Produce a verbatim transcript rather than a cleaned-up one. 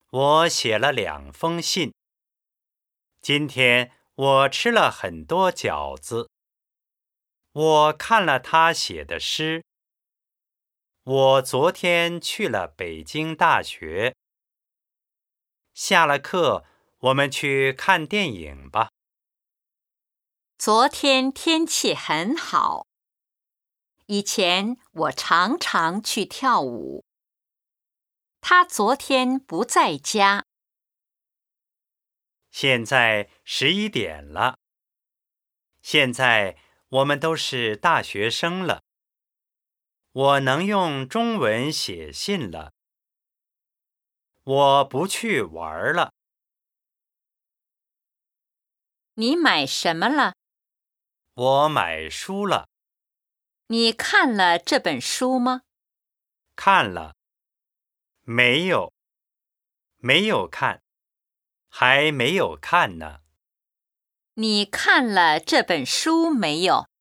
我写了两封信。今天我吃了很多饺子。我看了他写的诗。我昨天去了北京大学。下了课，我们去看电影吧。 昨天天气很好。以前我常常去跳舞。他昨天不在家。 现在十一点了。现在我们都是大学生了。我能用中文写信了。我不去玩了。 你买什么了？ 我买书了。 你看了这本书吗？ 看了。没有。没有看。还没有看呢。 你看了这本书没有？